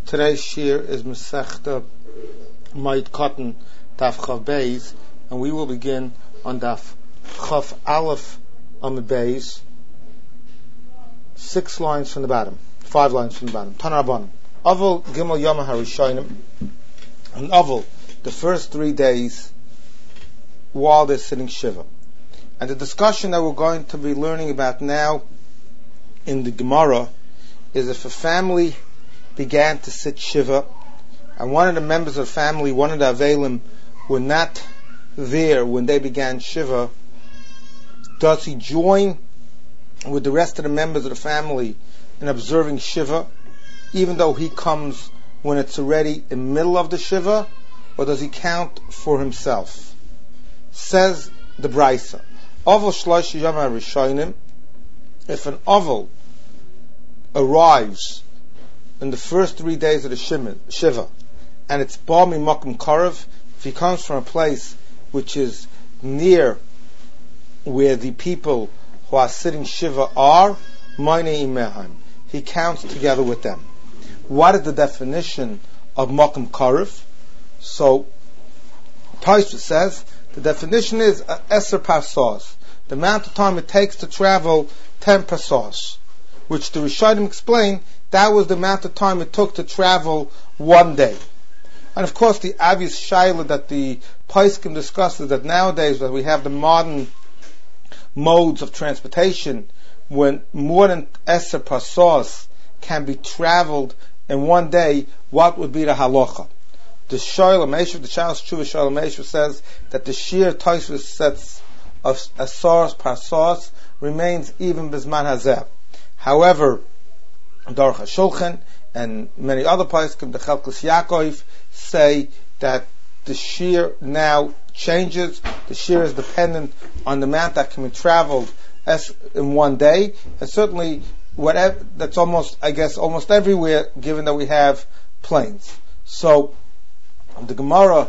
Today's shir is Masechta Moed Katan Daf Chav Beis, and we will begin on Daf Chav Aleph Amud Beis, 5 lines from the bottom. Tana Rabbanan. Aval Gimel Yom HaRishonim, and Aval, the first 3 days while they're sitting Shiva. And the discussion that we're going to be learning about now in the Gemara is if a family began to sit Shiva, and one of the members of the family, one of the Avelim, were not there when they began Shiva, does he join with the rest of the members of the family in observing Shiva, even though he comes when it's already in the middle of the Shiva, or does he count for himself? Says the Brisa, Aval Shlosh Yom HaRishonim, if an Aval arrives in the first 3 days of the Shiva, and it's Ba Mimakom Korav, if he comes from a place which is near where the people who are sitting Shiva are, Moinei Imehem, he counts together with them. What is the definition of Makom Korav? So, Tosfos says, the definition is Eser Parsos, the amount of time it takes to travel 10 Parsos, which the Rishonim explain that was the amount of time it took to travel 1 day. And of course, the obvious shaila that the Poskim discusses that nowadays that we have the modern modes of transportation, when more than Eser Parsos can be traveled in 1 day, what would be the halacha? The Shoel HaMeshiv, the Shalos Tshuva Shoel HaMeshiv says that the sheer Tosfos sets of Asar Parsos remains even Bizman Hazeh. However, Daruch HaShulchan and many other poskim, the Chelkus Yaakov, say that the shear now changes. The shear is dependent on the amount that can be traveled in 1 day, and certainly whatever that's almost everywhere, given that we have planes. So the Gemara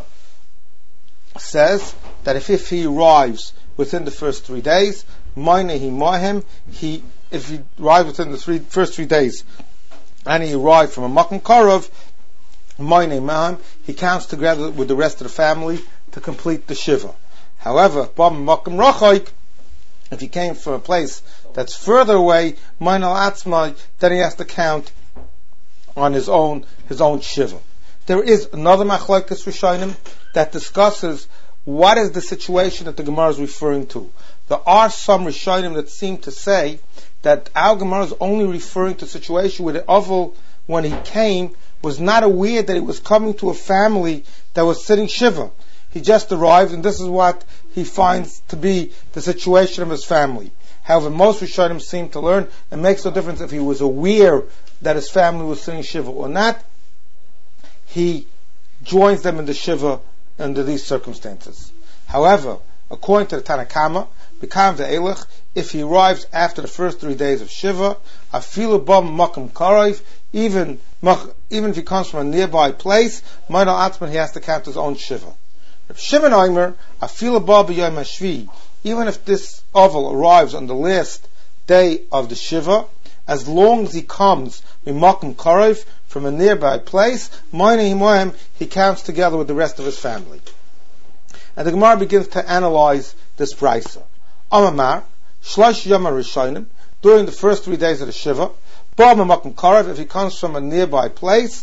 says that if he arrives within the first 3 days, if he arrived within the first 3 days, and he arrived from a Makom Korav, he counts together with the rest of the family to complete the Shiva. However, if he came from a place that's further away, then he has to count on his own Shiva. There is another Machlokes Rishonim that discusses what is the situation that the Gemara is referring to. There are some Rishonim that seem to say that our Gemara is only referring to a situation where the Aval, when he came, was not aware that he was coming to a family that was sitting Shiva. He just arrived, and this is what he finds to be the situation of his family. However, most Rishonim seem to learn it makes no difference if he was aware that his family was sitting Shiva or not. He joins them in the Shiva under these circumstances. However, according to the Tanakama, becomes the Eilich, if he arrives after the first 3 days of Shiva, afilu ba makom korav, even if he comes from a nearby place, he has to count his own Shiva. If Shimon Omer, afilu ba b'yom hashvi, even if this Aval arrives on the last day of the Shiva, as long as he comes makom korav, from a nearby place, he counts together with the rest of his family. And the Gemara begins to analyze this brisa. Amamar, Shlosh Yom HaRishonim, during the first 3 days of the Shiva, Ba Mimakom Korav, if he comes from a nearby place,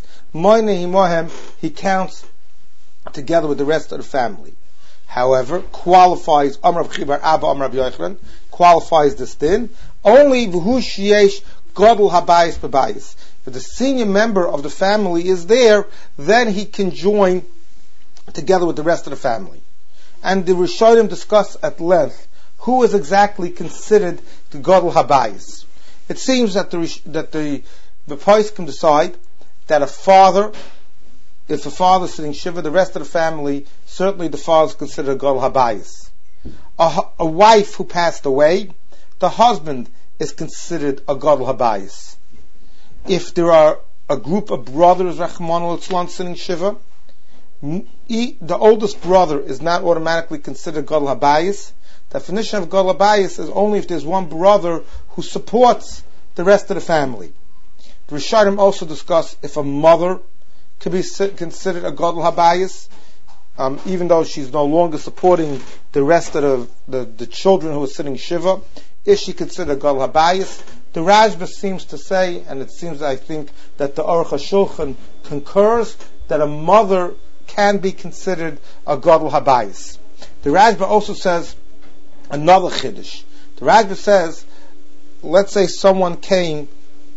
he counts together with the rest of the family. However, qualifies Amar Chibar Abba Amar Yochanan, qualifies this din, only V'hu Sheyesh Gadol Habayis B'Bayis. If the senior member of the family is there, then he can join together with the rest of the family. And the Rishonim discuss at length who is exactly considered the Gadol Habayis. It seems that the Poskim decide that if a father is sitting Shiva, the rest of the family, certainly the father is considered a Gadol Habayis. A wife who passed away, the husband is considered a Gadol Habayis. If there are a group of brothers, Rachmana litzlan, sitting Shiva, the oldest brother is not automatically considered Gadol Habayis. The definition of Gadol Habayis is only if there's one brother who supports the rest of the family. The Rishonim also discuss if a mother could be considered a Gadol Habayis, even though she's no longer supporting the rest of the children who are sitting Shiva. Is she considered a Gadol Habayis? The Rashba seems to say, and it seems, I think, that the Aruch HaShulchan concurs, that a mother can be considered a Gadol Habayis. The Rashba also says another Chiddush. The Rashba says, let's say someone came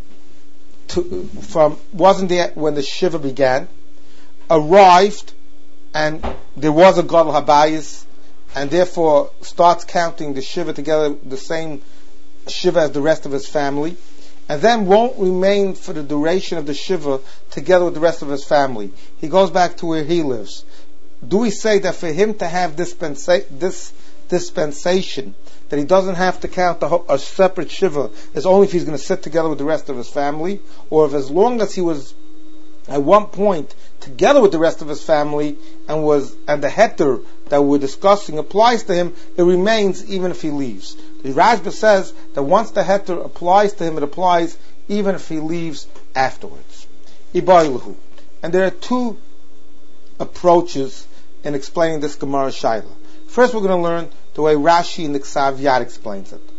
wasn't there when the Shiva began, arrived, and there was a Gadol Habayis, and therefore starts counting the Shiva together, the same Shiva as the rest of his family, and then won't remain for the duration of the Shiva together with the rest of his family. He goes back to where he lives. Do we say that for him to have this dispensation, that he doesn't have to count a separate Shiva, is only if he's going to sit together with the rest of his family, or if as long as he was at one point together with the rest of his family and the heter that we're discussing applies to him, it remains even if he leaves. The Rashba says that once the heter applies to him, it applies even if he leaves afterwards. Ibayluhu. And there are two approaches in explaining this Gemara Shaila. First, we're going to learn the way Rashi in the Ksav Yad explains it.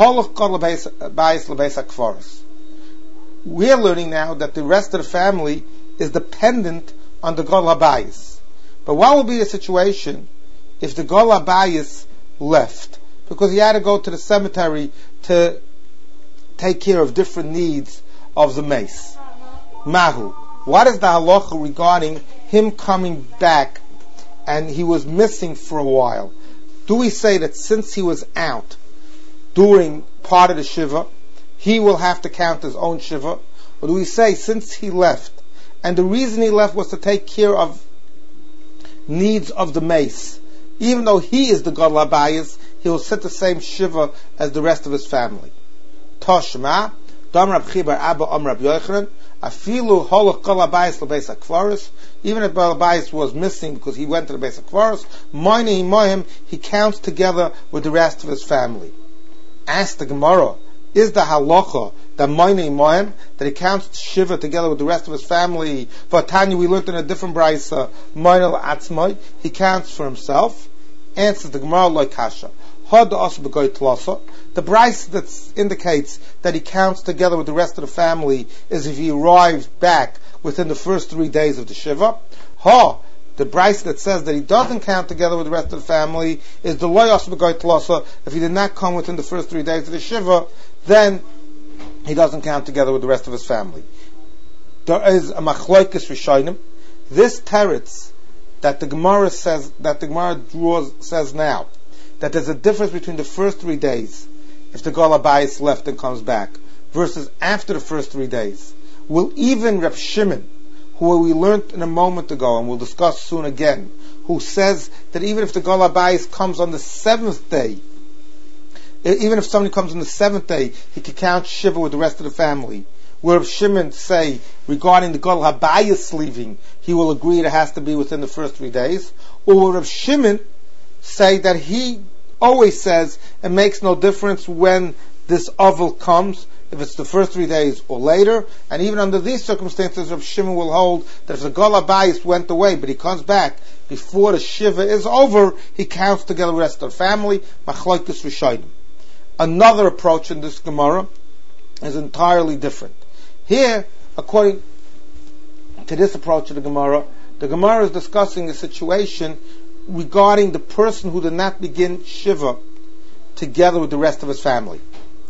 We're learning now that the rest of the family is dependent on the Gadol Habayis. But what will be the situation if the Gadol Habayis left? Because he had to go to the cemetery to take care of different needs of the mace. Mahu. What is the halacha regarding him coming back and he was missing for a while? Do we say that since he was out during part of the Shiva, he will have to count his own Shiva? Or do we say since he left, and the reason he left was to take care of needs of the mace, even though he is the Gadol Habayis, he will sit the same Shiva as the rest of his family? Toshma, Dam Rab Chibar Abba Rab Yochanan, Afilu Holach Gadol Habayis Lebeis HaKvaros, even if Gadol Habayis was missing because he went to the Beis HaKvaros, Moini Moim, he counts together with the rest of his family. Ask the Gemara, is the halacha that Moini Moim, that he counts Shiva together with the rest of his family? For Tanya, we learned in a different brayso, Moinel Atzmai, he counts for himself. Answers the Gemara like Kasha. The brayso that indicates that he counts together with the rest of the family is if he arrived back within the first 3 days of the Shiva. The brayso that says that he doesn't count together with the rest of the family is the loyos b'goy tlasa. If he did not come within the first 3 days of the Shiva, then he doesn't count together with the rest of his family. There is a machloikis rishonim. This teretz that the Gemara says, that the Gemara says now, that there's a difference between the first 3 days, if the Gadol Habayis left and comes back, versus after the first 3 days, will even Reb Shimon, who we learned in a moment ago, and we'll discuss soon again, who says that even if the Gadol Habayis comes on the 7th day, even if somebody comes on the 7th day, he can count Shiva with the rest of the family. Where Reb Shimon say, regarding the Gadol Habayis leaving, he will agree it has to be within the first 3 days. Or will Reb Shimon say that he always says it makes no difference when this oval comes, if it's the first 3 days or later, and even under these circumstances, Reb Shimon will hold that if the Gadol Habayis went away, but he comes back before the Shiva is over, he counts together with the rest of the family. Machloikis Rishonim. Another approach in this Gemara is entirely different. Here, according to this approach of the Gemara is discussing a situation regarding the person who did not begin Shiva together with the rest of his family.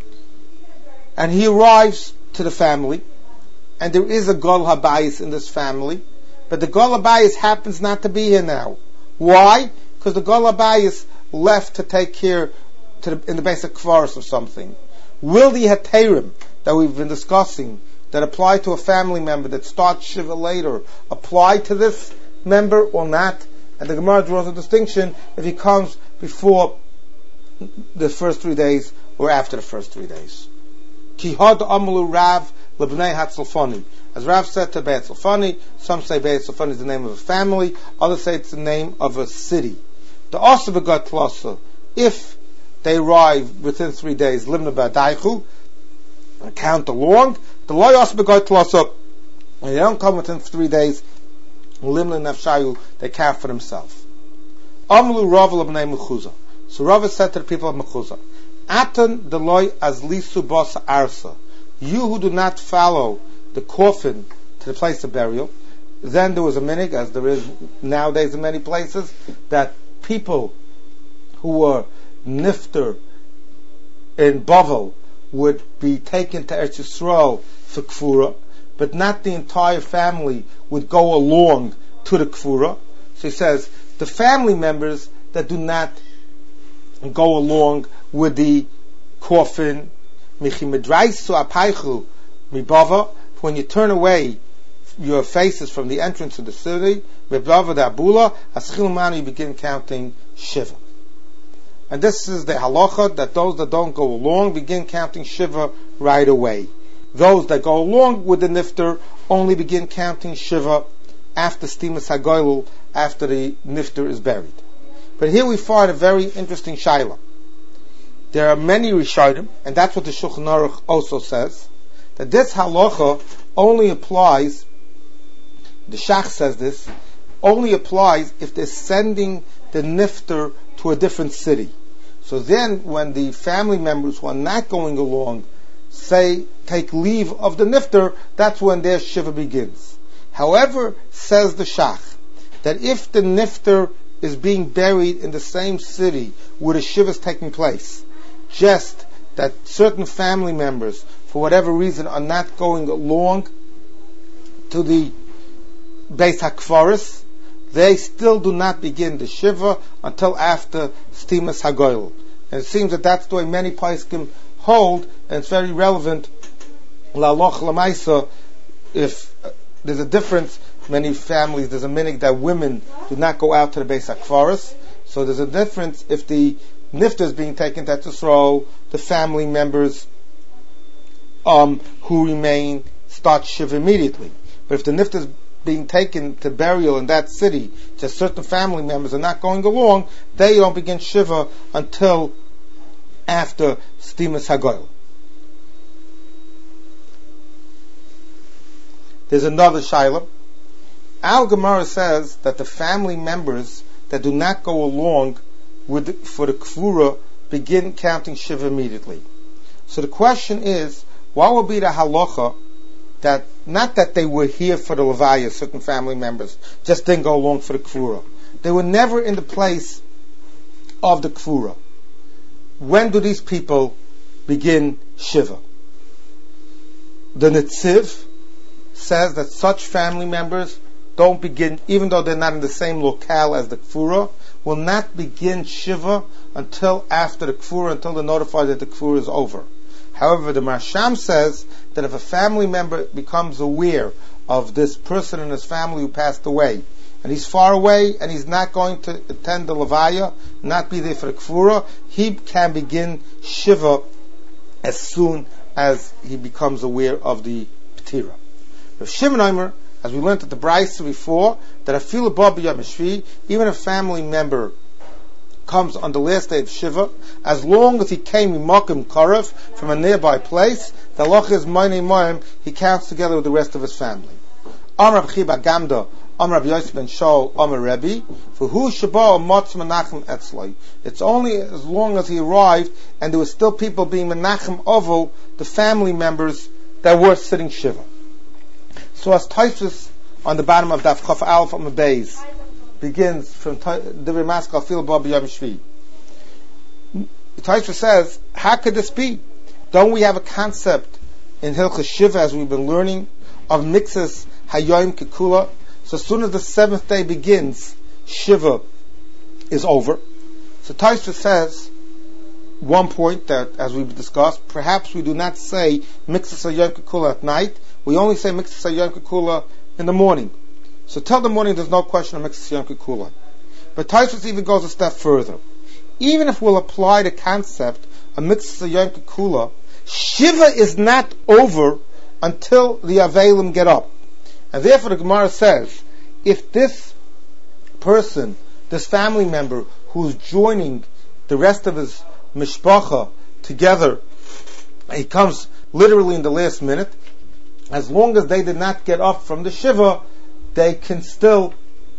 And he arrives to the family, and there is a Gadol Habayis in this family, but the Gadol Habayis happens not to be here now. Why? Because the Gadol Habayis left to take care in the basic kvaros of something. Will the heterim that we've been discussing, that apply to a family member that starts Shiva later, apply to this member or not? And the Gemara draws a distinction if he comes before the first 3 days or after the first 3 days. Kihad Amalu Rav Lebnei Hatzalfani. As Rav said to Beit Tzalfani, some say Beit Tzalfani is the name of a family, others say it's the name of a city. The Asa Begat Tlasa, if they arrive within 3 days, Limna Ba'adaichu, count along, The law also begot tlasa, and they don't come within 3 days. Limlin nafshayu, they count for themselves. Amlu Rav l'bnei Mechuzah. So Rav said to the people of Mechuzah, Atan deloy as lisu bas arsa. You who do not follow the coffin to the place of burial. Then there was a minig, as there is nowadays in many places, that people who were nifter in Bavel would be taken to Eretz Yisrael for Kfura, but not the entire family would go along to the Kfura. So he says, the family members that do not go along with the coffin, when you turn away your faces from the entrance of the city, you begin counting Shiva. And this is the halacha, that those that don't go along begin counting Shiva right away. Those that go along with the nifter only begin counting Shiva after Stimas HaGoylul, after the nifter is buried. But here we find a very interesting shaila. There are many Rishonim, and that's what the Shulchan Aruch also says, that this halacha only applies, the Shach says this, only applies if they're sending the nifter to a different city. So then when the family members who are not going along take leave of the nifter, that's when their shiva begins. However, says the Shach, that if the nifter is being buried in the same city where the shiva is taking place, just that certain family members, for whatever reason, are not going along to the Beis HaKfaris, they still do not begin the Shiva until after Stimas HaGoylul. And it seems that that's the way many Paiskim hold, and it's very relevant, La'aloch L'maisa, if there's a difference, many families, there's a minig that women do not go out to the Beis HaKfaris, so there's a difference if the nifter is being taken to Yisrael, the family members who remain start Shiva immediately. But if the nifter is being taken to burial in that city, just certain family members are not going along, they don't begin Shiva until after Stimas HaGoylul. There's another shaila. Al Gemara says that the family members that do not go along for the Kfura begin counting Shiva immediately. So the question is, what will be the halacha that, not that they were here for the Levaya, certain family members, just didn't go along for the Kfura. They were never in the place of the Kfura. When do these people begin Shiva? The Netziv says that such family members don't begin, even though they're not in the same locale as the Kfura, will not begin Shiva until after the Kfura, until they're notified that the Kfura is over. However, the Marsham says that if a family member becomes aware of this person in his family who passed away, and he's far away, and he's not going to attend the Levaya, not be there for the Kfura, he can begin Shiva as soon as he becomes aware of the Ptira. Rav Shimon Omer, as we learned at the Brisa before, that Afilu Ba B'Yom Shvi, even a family member comes on the last day of Shiva, as long as he came Makim Karev from a nearby place, the halacha is Moinei Moim, he counts together with the rest of his family. Amar Rav Chiba Gamda, Amar Rav Yosef ben Shaul, Amar Rebbe, for who Shabbat Motz Menachem Etzloi. It's only as long as he arrived and there were still people being Menachem Oval, the family members that were sitting Shiva. So as Taisvis on the bottom of Daf Chaf Aleph on the Beis begins from Divrei Maskal Fil Ba B'Yom Shvi. Taisvis says, how could this be? Don't we have a concept in Hilchos Shiva, as we've been learning, of Mixas Hayoim Kekula? So as soon as the seventh day begins, Shiva is over. So Taisvis says, one point that, as we've discussed, perhaps we do not say Mixas Hayoim Kekula at night, we only say Mixas Hayoim Kekula in the morning. So till the morning there's no question of Mixas Yom Kekula. But Taisvis even goes a step further. Even if we'll apply the concept of Mixas Yom Kekula, Shiva is not over until the Avelim get up. And therefore the Gemara says, if this person, this family member who's joining the rest of his mishpacha together, he comes literally in the last minute, as long as they did not get up from the shiva, he could still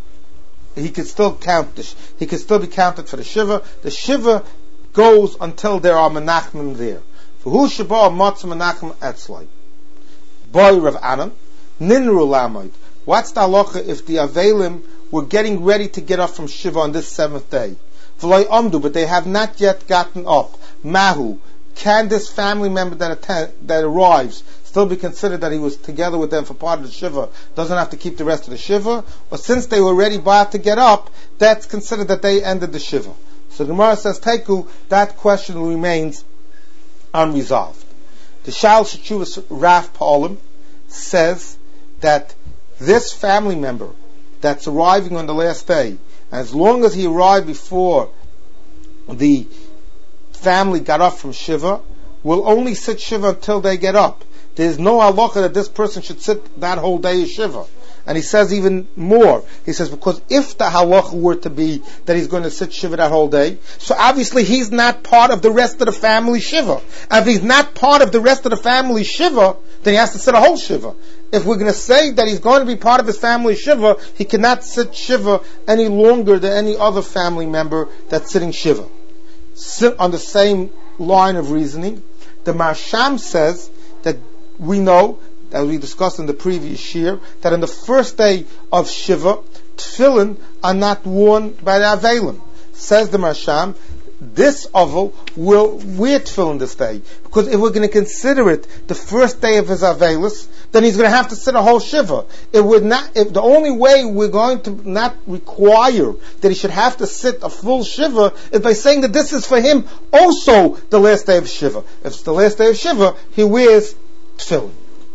count. He could still be counted for the shiva. The shiva goes until there are menachmim there. For who sheba matz menachem etzlai? Boy Rav Anan, ninru lamoid. What's the halacha if the avelim were getting ready to get up from shiva on this seventh day? V'loi amdu, but they have not yet gotten up. Mahu, can this family member that arrives still be considered that he was together with them for part of the shiva, doesn't have to keep the rest of the shiva? Or since they were already about to get up, that's considered that they ended the shiva. So the Gemara says, Teiku, that question remains unresolved. The Shal Shechuvas Raf Pa'olim says that this family member that's arriving on the last day, as long as he arrived before the family got up from shiva, will only sit shiva until they get up. There is no halacha that this person should sit that whole day of shiva. And he says even more. He says, because if the halacha were to be that he's going to sit shiva that whole day, so obviously he's not part of the rest of the family shiva. And if he's not part of the rest of the family shiva, then he has to sit a whole shiva. If we're going to say that he's going to be part of his family shiva, he cannot sit shiva any longer than any other family member that's sitting shiva. On the same line of reasoning, the Marsham says that we know, as we discussed in the previous year, that on the first day of Shiva, tefillin are not worn by the Avelim. Says the Marsham, this Oval will wear tefillin this day. Because if we're going to consider it the first day of his Avelis, then he's going to have to sit a whole Shiva. It would not, if the only way we're going to not require that he should have to sit a full Shiva is by saying that this is for him also the last day of Shiva. If it's the last day of Shiva, he wears tefillin.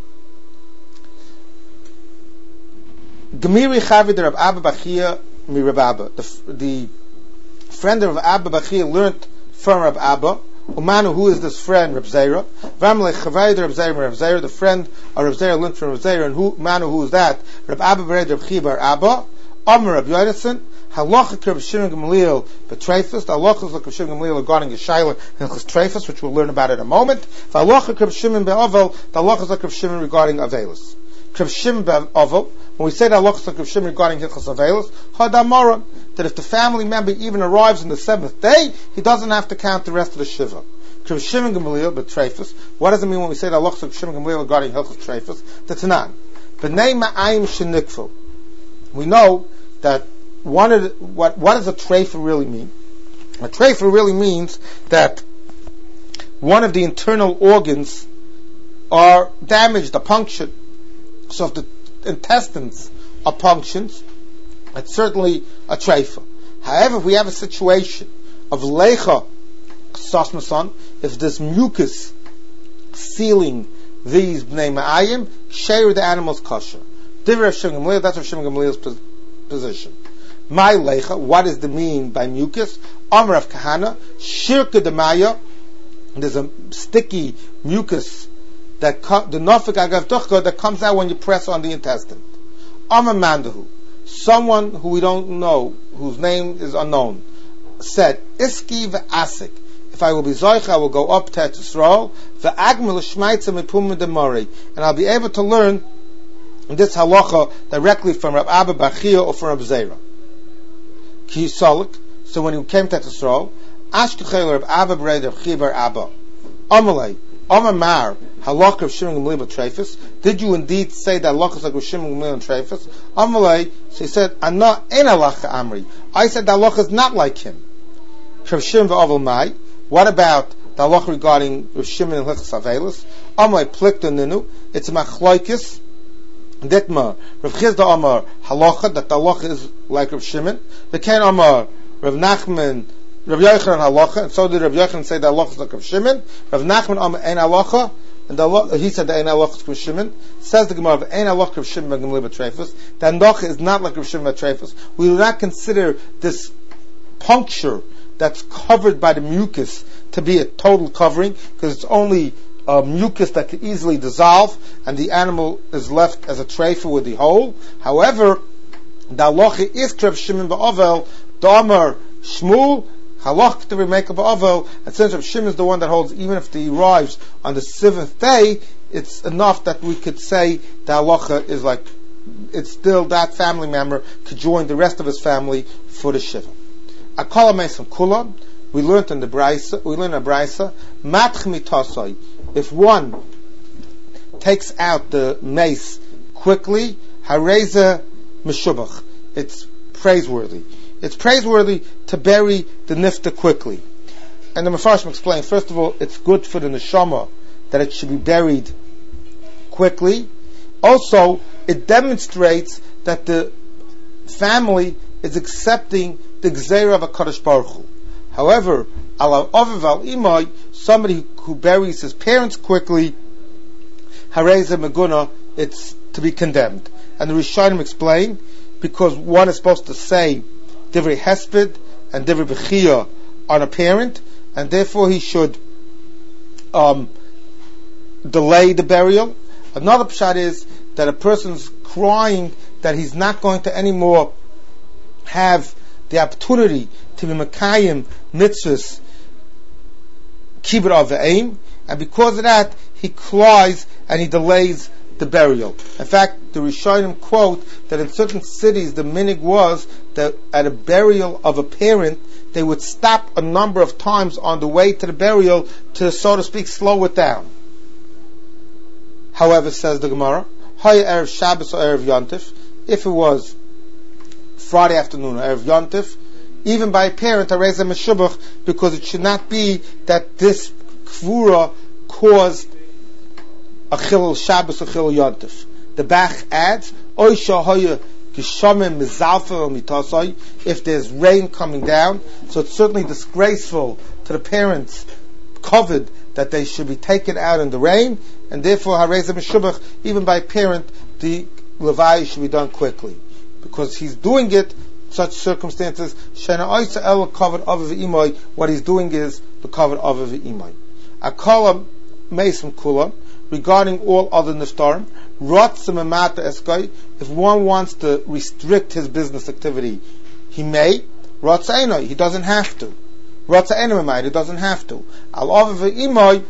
Gemiri Chavid Rav Abba Bachia mi Rav Abba. The friend of Rav Abba Bachia learned from Rav Abba. Umanu, who is this friend? Rav Zera. Vamlech Chavayd Rav Zera, Rav Zera. The friend of Rav Zera learned from Rav Zera. And Umanu, who is that? Rav Abba Bered Rav Chiya bar Abba. Amar Rav Yonason. Halacha Rav Shimon Gamliel betrayfus. The halacha is like Rav Shimon Gamliel regarding Yeshayla and Treifus, which we'll learn about in a moment. Halacha Rav Shimon be'Ovel. The halacha is like Rav Shimon regarding Avelis. Rav Shimon be'Ovel. When we say that halacha is like Rav Shimon regarding Hilchos Avelis, Hadamara, that if the family member even arrives on the seventh day, he doesn't have to count the rest of the shiva. Rav Shimon Gamliel betrayfus. What does it mean when we say that halacha is like Rav Shimon Gamliel regarding Hilchos Treifus? The Tanan. B'nei ma'ayim shenikfu. We know that what does a treifa really mean? A treifa really means that one of the internal organs are damaged, are punctured. So if the intestines are punctured, it's certainly a treifa. However, if we have a situation of lecha sasmason, if this mucus sealing these bnei ma'ayim, share the animal's kosher. That's Rav Shimon Gamliel's position. My lecha, what is the mean by mucus? Amar of Kahana, shirka demaya, there's a sticky mucus that the nafik agav tuchka that comes out when you press on the intestine. Amar mandahu, someone who we don't know, whose name is unknown, said, Iski ve'asik, if I will be zoich, I will go up to Yisrael, ve'agmel shmaitza mipum demari, and I'll be able to learn this halacha directly from Rav Abba Bachia or from Rav Zera. Ki Solik, so when he came to Yisrael, Ashkechel Rav Abba Bered Rav Chiya bar Abba, Amalei, Amar halacha of Shimon Gamliel b'treifus. Did you indeed say that halacha is like Shimon Gamliel and treifus? Amalei, so he said, Ana en halacha amri. I said the halacha is not like him. Rav Shimon v'Ovel Mai. What about the halacha regarding Rav Shimon and Hilchos Avelis? Amalei plikta ninu. It's a machlokes. Ditma, Rav Chizda Amar halacha, that the halacha is like Rav Shimon. The Ken Amar, Rav Nachman, Rav Yochanan halacha, and so did Rav Yochanan say that halacha is like Rav Shimon. Rav Nachman Amar ein halacha, and he said that ein halacha is Rav Shimon. Says the Gemara, ein halacha Rav Shimon Gamliel b'treifus. The halacha is not like Rav Shimon b'treifus. We do not consider this puncture that's covered by the mucus to be a total covering, because it's only mucus that can easily dissolve, and the animal is left as a treifa with the hole. However, the halacha is Rav Shimon ba'Ovel, Damar Shmuel, halach to be make ba'Ovel, and since Rav Shimon is the one that holds, even if he arrives on the seventh day, it's enough that we could say the halacha is like, it's still that family member could join the rest of his family for the shiva. Akala meisam kula, we learned in Braisa, match mitasai, if one takes out the mace quickly, hareza meshubach, it's praiseworthy. It's praiseworthy to bury the nifta quickly. And the Mefarshim explained, first of all, it's good for the neshama that it should be buried quickly. Also, it demonstrates that the family is accepting the gzeira of a Kadosh Baruch Hu. However, al aviv al imay, somebody who buries his parents quickly, hareza meguna, it's to be condemned. And the Rishonim explain, because one is supposed to say divrei hesped and divrei bechia on a parent, and therefore he should delay the burial. Another pshat is that a person's crying that he's not going to anymore have the opportunity to be Mekayim mitzvahs kibbut avayim, and because of that he cries and he delays the burial. In fact, the Rishonim quote that in certain cities the minig was that at a burial of a parent they would stop a number of times on the way to the burial to, so to speak, slow it down. However, says the Gemara, Haya Erev Shabbos or Erev Yontif, if it was Friday afternoon or Erev Yontif, even by a parent, I raise a meshubach, because it should not be that this kvura caused a chilul Shabbos or chilul Yontif. The Bach adds, Oisha Haya Gishamim Mizalfa Mitasai, if there's rain coming down, so it's certainly disgraceful to the parents covered that they should be taken out in the rain, and therefore hareza meshubach, even by a parent, the levai should be done quickly, because he's doing it such circumstances. Shena oisa el covered of imay. What he's doing is the covered of imay. Akala meisem kula, regarding all other niftarim, rotzim emata eskai. If one wants to restrict his business activity, he may. Rotzainoi, he doesn't have to. Rotzainoi, he doesn't have to. Al aviv imay,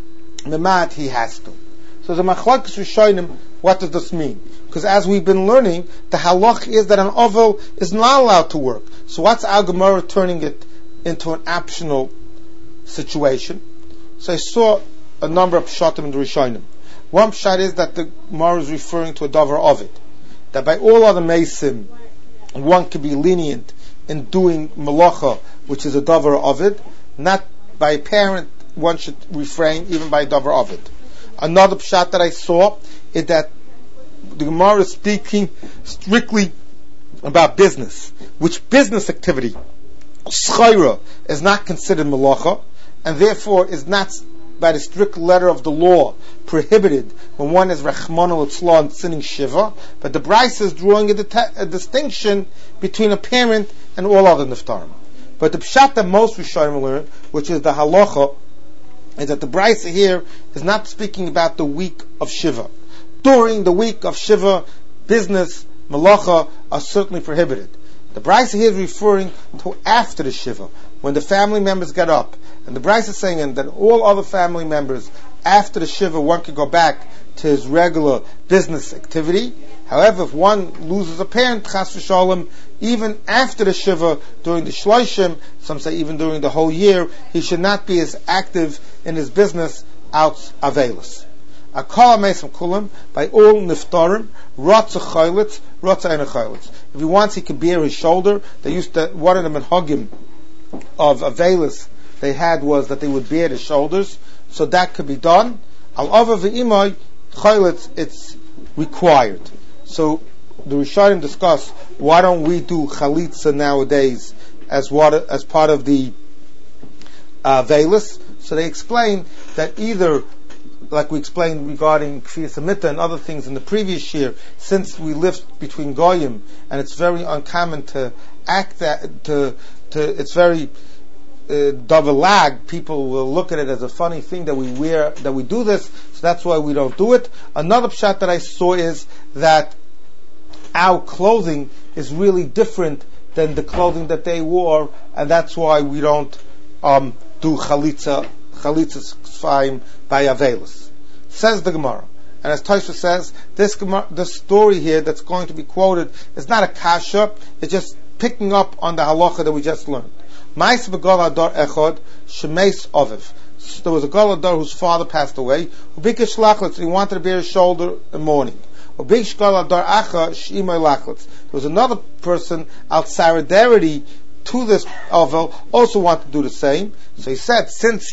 memat, he has to. So the machlokes rishonim, what does this mean? Because as we've been learning, the halach is that an oval is not allowed to work. So what's our Gemara turning it into an optional situation? So I saw a number of pshatim in the rishonim. One pshat is that the Gemara is referring to a davar ovid, that by all other mesim, one can be lenient in doing malacha, which is a davar ovid, not by a parent, one should refrain even by a davar ovid. Another pshat that I saw is that the Gemara is speaking strictly about business, which business activity, schayra, is not considered malacha, and therefore is not, by the strict letter of the law, prohibited when one is rachmana litzlan and sinning shiva. But the Braisa is drawing a distinction between a parent and all other niftarim. But the pshat that most Rishonim learn, which is the halacha, is that the Braisa here is not speaking about the week of Shiva. During the week of Shiva, business, malacha are certainly prohibited. The Braisa here is referring to after the Shiva, when the family members get up. And the Braisa is saying that all other family members, after the Shiva, one can go back to his regular business activity. However, if one loses a parent, chas v'shalom, even after the Shiva, during the Shloshim, some say even during the whole year, he should not be as active in his business out avelis. Akala meisam kulam, by all niftarim, rotza chaylitz, rotza ena chaylitz. If he wants, he can bear his shoulder. They used to, one of the menhagim of avelis they had was that they would bear the shoulders, so that could be done. Al ava v'imay chaylitz, it's required. So the Rishonim discuss, why don't we do chalitza nowadays as part of the veilus? So they explain that either, like we explained regarding Kfiyas Hamita and other things in the previous year, since we live between Goyim, and it's very uncommon to act that, it's very double lag, people will look at it as a funny thing that we wear, that we do this, so that's why we don't do it. Another pshat that I saw is that our clothing is really different than the clothing that they wore, and that's why we don't do chalitza sfaim by avelis. Says the Gemara. And as Tosfos says, this story here that's going to be quoted is not a kasha, it's just picking up on the halacha that we just learned. Mais begal adar echad shemeis aviv. There was a gal adar whose father passed away. Ubikish lachlitz, he wanted to bear his shoulder in mourning. Ubikish gal adar acha shimay lachlitz. There was another person out solidarity to this avel, also wanted to do the same. So he said, since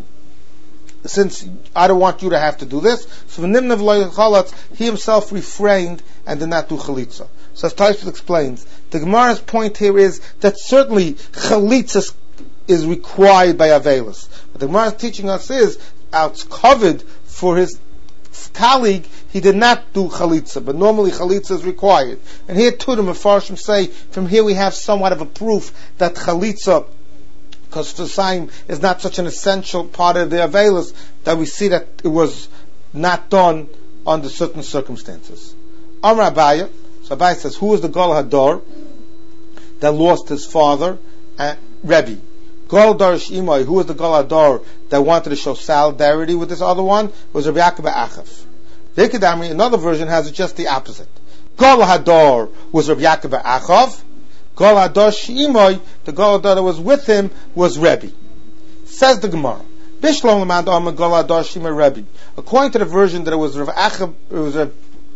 I don't want you to have to do this, so he himself refrained and did not do chalitza. So as Tosfos explains, the Gemara's point here is that certainly chalitza is required by Avelis. What the Gemara is teaching us is, it's covered for his colleague, he did not do chalitza, but normally chalitza is required. And here too the Mefarshim say, from here we have somewhat of a proof that chalitza, because Tzaim is not such an essential part of the Avelis, that we see that it was not done under certain circumstances. Amar Abaya, so Abaya says, who is the Gal Hadar that lost his father? Rebbe. Gal Hadar Shimai, who is the Gal Hadar that wanted to show solidarity with this other one? It was Rabbi Yaakov Achav. Vikadamri, another version has it just the opposite. Gal Hadar was Rabbi Yaakov Achav. Gal Hadar Shimai, the Gal Hadar that was with him, was Rebbe. Says the Gemara. Bishlom Lamand Amar Gal Hadar Shimai Rebbe. According to the version that it was Rabbi Yaakov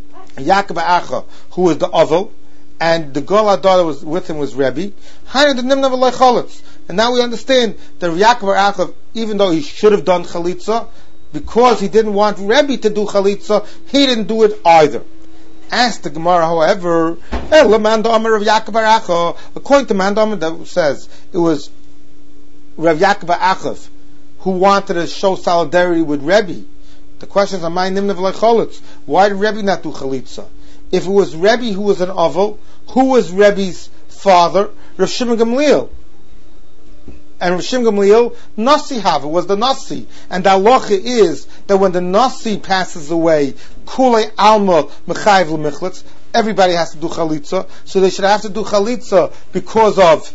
Achav who was the Ovel, and the Gal Hadar that was with him was Rebbe. And now we understand that Yaakov Achav, even though he should have done chalitza, because he didn't want Rebbe to do chalitza, he didn't do it either. Asked the Gemara, however, according to Mandamar that says it was Rav Yaakov Achav who wanted to show solidarity with Rebbe. The question is, why did Rebbe not do chalitza? If it was Rebbe who was an Ovel, who was Rebbe's father? Rav Shimon Gamliel. And Rav Shimon Gamliel, Nasi Hava, was the Nasi. And the halacha is that when the Nasi passes away, Kulei Alma Mechayiv L'Michlitz, everybody has to do chalitza. So they should have to do chalitza because of...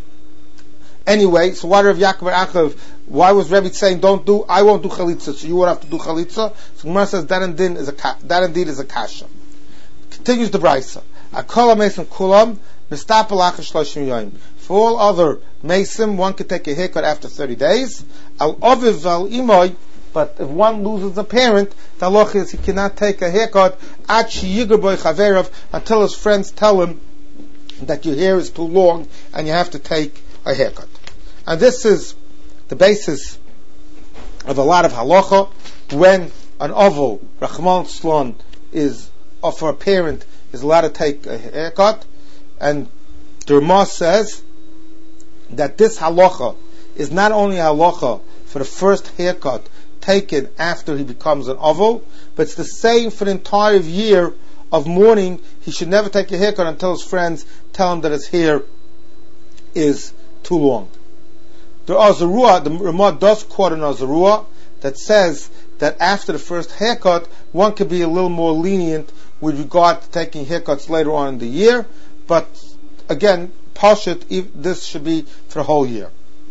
Anyway, so why Rav Yaakov Achav, why was Rebbe saying, I won't do chalitza, so you won't have to do chalitza? So Gemara says, that indeed is a kasha. Continues the Brisa. Akol HaMesim Kulam, Mistapel Achav Shloshim Yoyim. For all other Mesim, one could take a haircut after 30 days. Al Oviv Al Imoy, but if one loses a parent, the halacha is he cannot take a haircut until his friends tell him that your hair is too long and you have to take a haircut. And this is the basis of a lot of halacha. When an oval, Rachman Slon, is for a parent, is allowed to take a haircut, and the Ramah says that this halacha is not only a halacha for the first haircut taken after he becomes an oval, but it's the same for the entire year of mourning. He should never take a haircut until his friends tell him that his hair is too long. The Azarua, the Ramah does quote an Azarua that says that after the first haircut, one could be a little more lenient with regard to taking haircuts later on in the year, but again, Pashut, this should be for the whole year.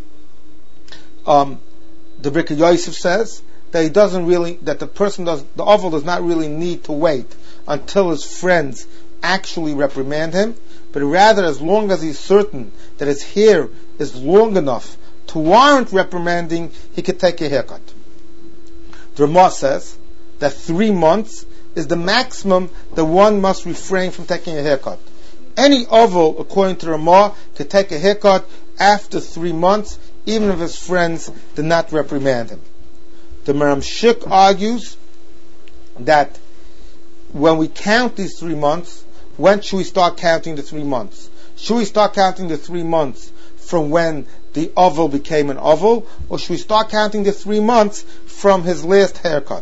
The Birkei Yosef says that the oval does not really need to wait until his friends actually reprimand him, but rather as long as he's certain that his hair is long enough to warrant reprimanding, he could take a haircut. The Ramah says that 3 months is the maximum that one must refrain from taking a haircut. Any oval, according to the Ramah, could take a haircut after 3 months, even if his friends did not reprimand him. The Maramshik argues that when we count these 3 months, when should we start counting the 3 months? Should we start counting the 3 months from when the oval became an oval, or should we start counting the 3 months from his last haircut?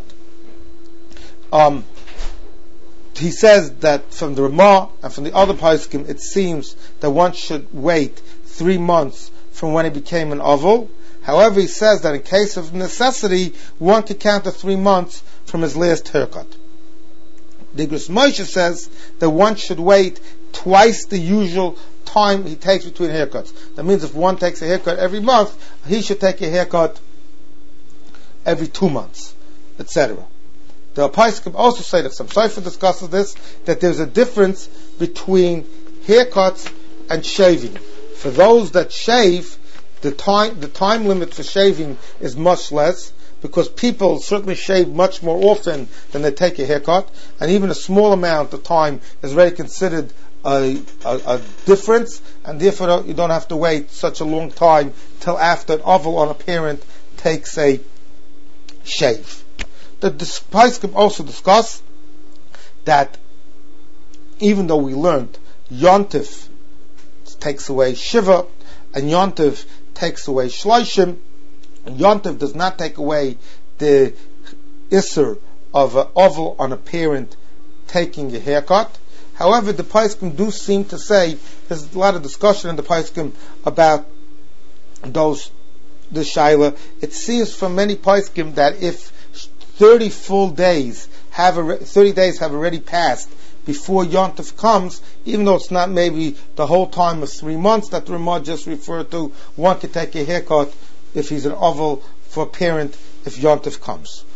He says that from the Ramah and from the other poskim, it seems that one should wait 3 months from when he became an oval. However, he says that in case of necessity, one could count the 3 months from his last haircut. The Igros Moshe says that one should wait twice the usual time he takes between haircuts. That means if one takes a haircut every month, he should take a haircut every 2 months, etc. The Paiskim also say that some Seifer discusses this, that there's a difference between haircuts and shaving. For those that shave, the time limit for shaving is much less, because people certainly shave much more often than they take a haircut, and even a small amount of time is already considered a difference, and therefore you don't have to wait such a long time till after an oval on a parent takes a shave. The Paiskim also discuss that even though we learned Yontif takes away Shiva and Yontif takes away Shloshim, Yontif does not take away the Isser of an oval on a parent taking a haircut. However, the Paiskim do seem to say, there's a lot of discussion in the Paiskim about the Shaila. It seems from many Paiskim that if 30 days have already passed before Yontif comes, even though it's not maybe the whole time of 3 months that the Ramah just referred to, one can take a haircut if he's an oval for a parent if Yontif comes.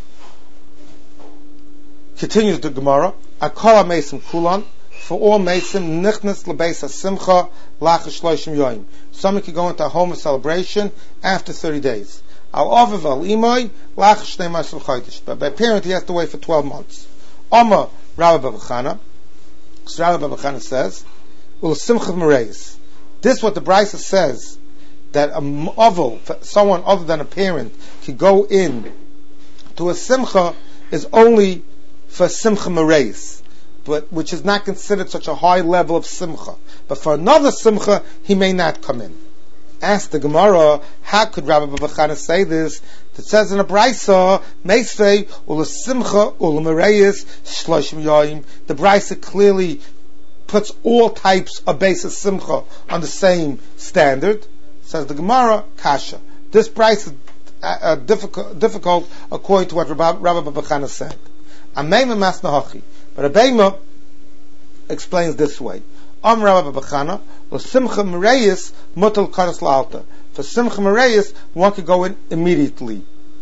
Continues the Gemara, Akala Mesim Kulan, for all Mesim, Nichnas Lebeis HaSimcha, Lachash Shloshim Yoim. Someone can go into a home of celebration after 30 days. Al Aviv Al Imoy, Lachash Shnei Masel Chodesh. But by parent he has to wait for 12 months. Oma Rabbi Baba Chana, so Rabbi Baba Chana says, Ul Simcha Mereis. This is what the Brisa says, that a oval, someone other than a parent, could go in to a simcha, is only for simcha mereis, but which is not considered such a high level of simcha. But for another simcha, he may not come in. Ask the Gemara, how could Rabbi Baba Chana say this? It says in a Brisa, Meisvei ula simcha ula mereis shloshim yoyim. The Brisa clearly puts all types of basis simcha on the same standard. Says the Gemara, Kasha. This Brisa is difficult according to what Rabbi Baba Chana said. Ameima masnahachi. But Abeima explains this way. Am Rabbi Baba Chana, Simcha Mereis mutal karas la'alta. For Simcha Mereis, one could go in immediately.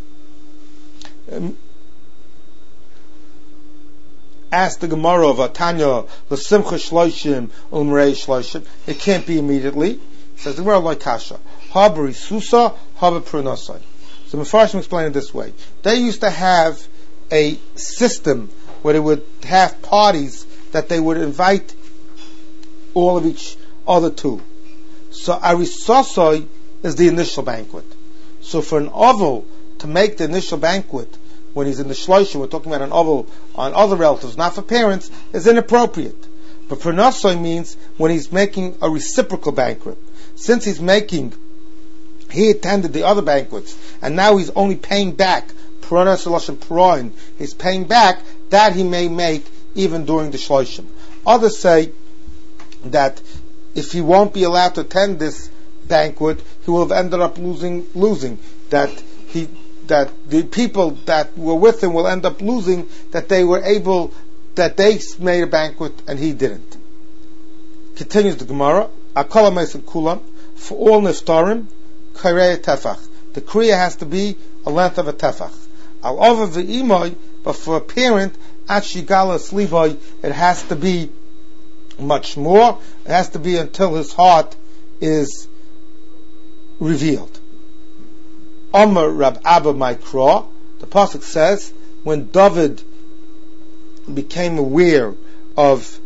Ask the Gemara of Atanya, the Simcha Shloshim, Mereis Shloshim. It can't be immediately. Says the Gemara like Kasha. Habari Susa, Habar Prunasai. So Mefarshim explained it this way. They used to have a system where they would have parties that they would invite all of each other to. So Arisosoi is the initial banquet. So for an oval to make the initial banquet when he's in the shloshim, we're talking about an oval on other relatives, not for parents, is inappropriate. But Prunasoi means when he's making a reciprocal banquet. Since he attended the other banquets, and now he's only paying back, he's paying back, that he may make even during the shloshim. Others say that if he won't be allowed to attend this banquet, he will have ended up losing, that the people that were with him will end up losing, that they made a banquet and he didn't. Continues the Gemara, Akala Mesim Kulam, for all niftarim, Kairei Tefach. The kriya has to be a length of a tefach. Al Ova V'imoy, but for a parent, At Shigala Slivoy, it has to be much more. It has to be until his heart is revealed. Omer Rab Abba Maikra, the pasuk says, when David became aware of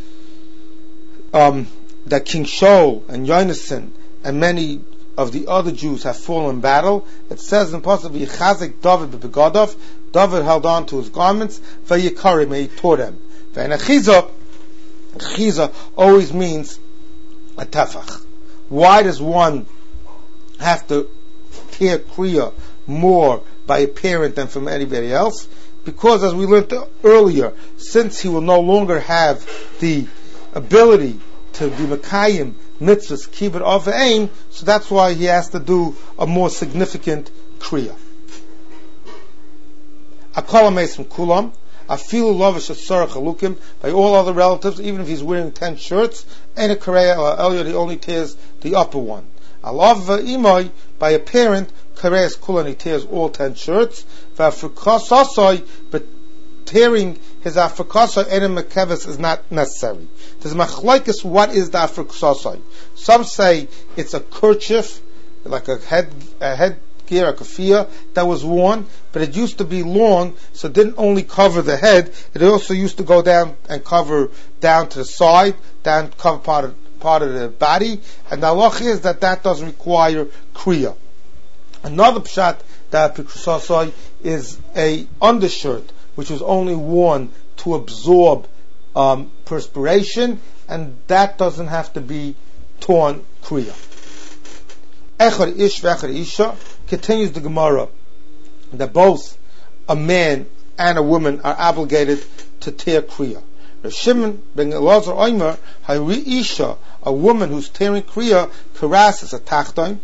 that King Shaul and Yonasan and many of the other Jews have fallen in battle, it says in pasuk V'yichazik David b'begodav, David held on to his garments, V'yikarim, and he tore them. Chiza always means a tefach. Why does one have to tear kriya more by a parent than from anybody else? Because as we learned earlier, since he will no longer have the ability to be Mekayim mitzvahs kibbut of aim, so that's why he has to do a more significant kriya. Akala meis from kulam, afilu lovish asara chalukim, by all other relatives, even if he's wearing 10 shirts, and a kareya or elyon, he only tears the upper one. Alav imoy, by a parent, kareya's kulan, he tears all 10 shirts. V'afrikasasoi, but tearing his afrakasa and mekeves is not necessary. There's machlokes, what is the afrakasa? Some say it's a kerchief, like a headgear, a kafia that was worn, but it used to be long, so it didn't only cover the head, it also used to go down and cover down to the side, down cover part of the body, and the halach is that doesn't require kriya. Another pshat that afrakasa is a undershirt, which was only worn to absorb perspiration, and that doesn't have to be torn kriya. Echad ish v'echad isha, continues the Gemara that both a man and a woman are obligated to tear kriya. Rav Shimon ben Elazar Omer, hayri isha, a woman who's tearing kriya, karas as a tachton,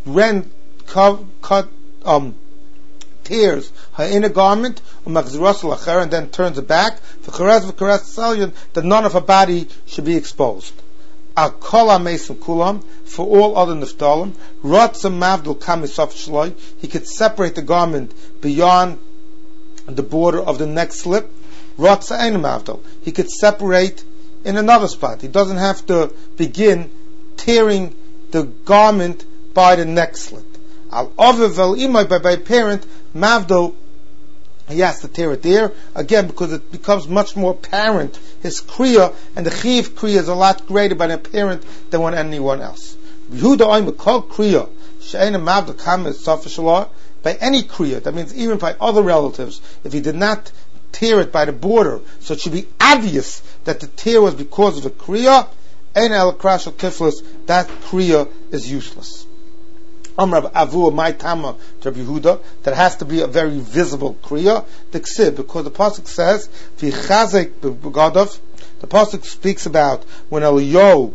tears her inner garment, and then turns it back, that none of her body should be exposed. Al kol mesim kulam, for all other niftalim, ratzam mavdul kamisaf shloi, he could separate the garment beyond the border of the neck slip. Ratza ein mavdul, he could separate in another spot. He doesn't have to begin tearing the garment by the neck slit. Al aviv el imay, by a parent, mavdul, he has to tear it there, again, because it becomes much more apparent, his kriya, and the chiv kriya is a lot greater by the parent than when anyone else. Yehuda oimer kol kriya, she'ena mavdul kamis safashalah, by any kriya, that means even by other relatives, if he did not tear it by the border, so it should be obvious that the tear was because of the kriya, ein el krashal tiflis, that kriya is useless. Amr Avu, my Tama to Rabbi Yehuda, that has to be a very visible kriya, the ksib, because the pasuk says, "V'chazek b'gadov." The pasuk speaks about when Eliyahu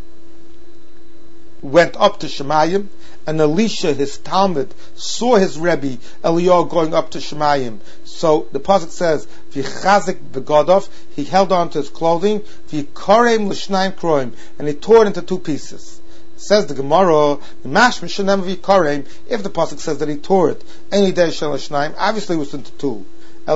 went up to Shemayim, and Elisha, his Talmud, saw his Rebbe Eliyahu going up to Shemayim. So the pasuk says, "V'chazek b'gadov." He held on to his clothing, "V'karem l'shnayim kroim," and he tore it into two pieces. Says the Gemara, if the pasuk says that he tore it, any day obviously it was into two.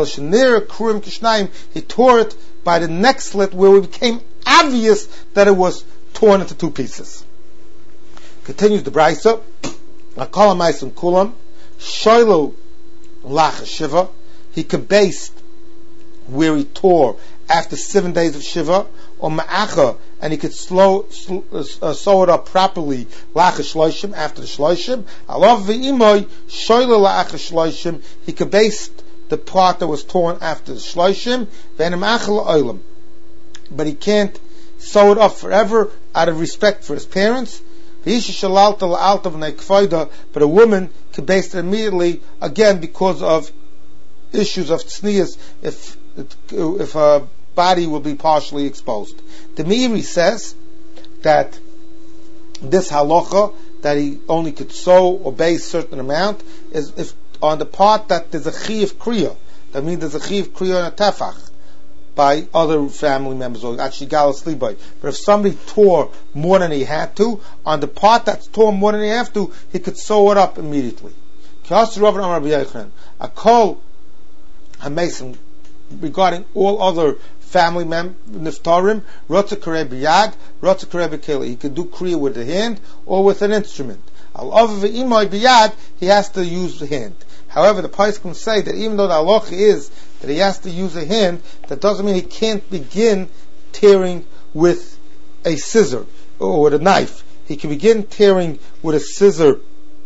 He tore it by the neck slit, where it became obvious that it was torn into two pieces. Continues the Brisa, he kabased where he tore after 7 days of Shiva, or ma'acha, and he could sew it up properly, lacha shloishim, after the shloishim. Alav v'imoy, shoyle lacha shloishim, he could base the part that was torn after the shloishim, v'enem achal oilam. But he can't sew it up forever, out of respect for his parents. But a woman could base it immediately, again, because of issues of tznius, if a body will be partially exposed. The Meiri says that this halacha, that he only could sew or base a certain amount, is if on the part that there's a chiv kriya. That means there's a chiv kriya and a tefach by other family members, or actually galas libay. But if somebody tore more than he had to, on the part that's torn more than he had to, he could sew it up immediately. A kol hamesim, regarding all other family niftarim, rotza kareh b'yad, rotza kareh b'keli. He could do kriya with the hand or with an instrument. Al aviv v'imoy b'yad, he has to use the hand. However, the Poskim say that even though the halacha is that he has to use a hand, that doesn't mean he can't begin tearing with a scissor or with a knife. He can begin tearing with a scissor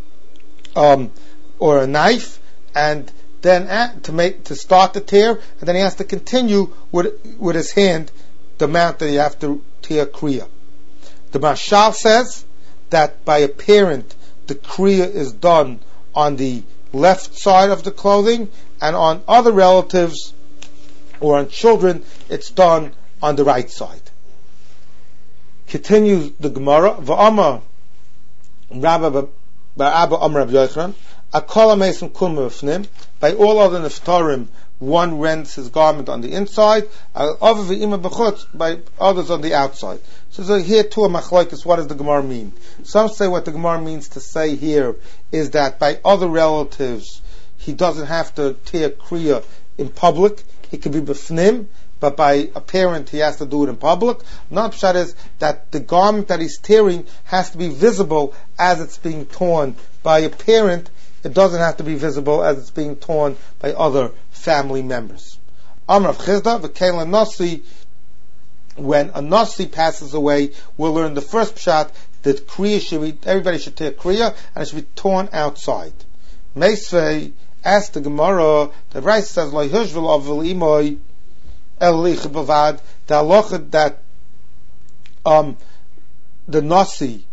or a knife, and then to start the tear, and then he has to continue with his hand the amount that you have to tear kriya. The Mashal says that by a parent the kriya is done on the left side of the clothing, and on other relatives or on children it's done on the right side. Continues the Gemara, V'amar Rabba Ba'aba Amr Rabbi Yochanan, Akol HaMesim Kulma B'fnim, by all other niftarim, one rents his garment on the inside, by others on the outside. So here too a machlokes, what does the Gemara mean? Some say what the Gemara means to say here is that by other relatives he doesn't have to tear kriya in public, It could be b'fnim, but by a parent he has to do it in public. Another pshat is that the garment that he's tearing has to be visible as it's being torn by a parent. It doesn't have to be visible as it's being torn by other family members. Amar of Chizda, v'kein nasi. When a nasi passes away, we'll learn the first pshat that kriya should be, everybody should tear kriya, and it should be torn outside. Meisvei asked the Gemara, the Rice says, Lo yishvel avil imoy el lich bavad, the halacha that the nasi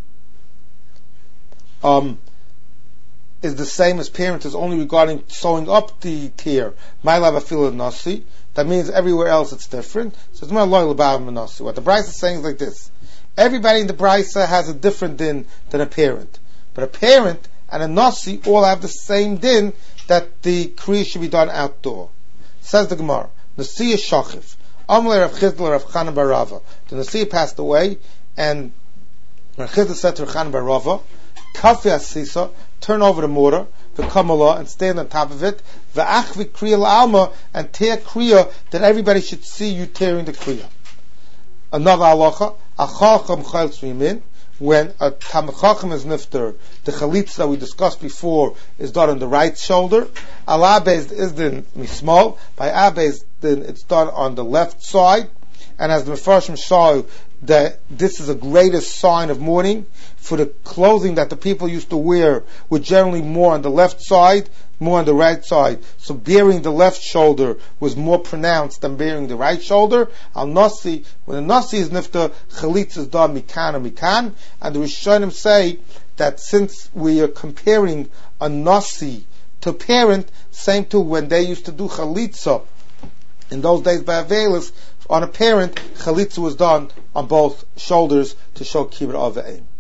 is the same as parent, is only regarding sewing up the tear. Ma'alav afil nasi. That means everywhere else it's different. So it's more loyal about nasi. What the Brisa is saying is like this: everybody in the Brisa has a different din than a parent, but a parent and a nasi all have the same din, that the kriya should be done outdoor. Says the Gemara, Nasiya Shachif, Amle Rav Chizda Rav Chanan bar Rava. The Nasiya passed away, and Rav Chizda said to Rav Chanan bar Rava, Kafi Asisa, turn over the mortar, the Kamala, and stand on top of it, V'achvi Kriya Alma, and tear kriya, that everybody should see you tearing the kriya. Another halacha, Achacham Chayl Tzvimin, when a Talmid Chacham is nifter, the chalitza that we discussed before is done on the right shoulder. Al Abeis is din mismal. By Abeis din it's done on the left side. And as the Mefarshim show, that this is the greatest sign of mourning. For the clothing that the people used to wear were generally more on the left side, more on the right side. So bearing the left shoulder was more pronounced than bearing the right shoulder. Al Nasi, when the Nasi is nifta, chalitza is done mikan and mikan. And the Rishonim say that since we are comparing a Nasi to parent, same too when they used to do chalitza in those days by Avelis, on a parent, chalitza was done on both shoulders to show kibbut avayim.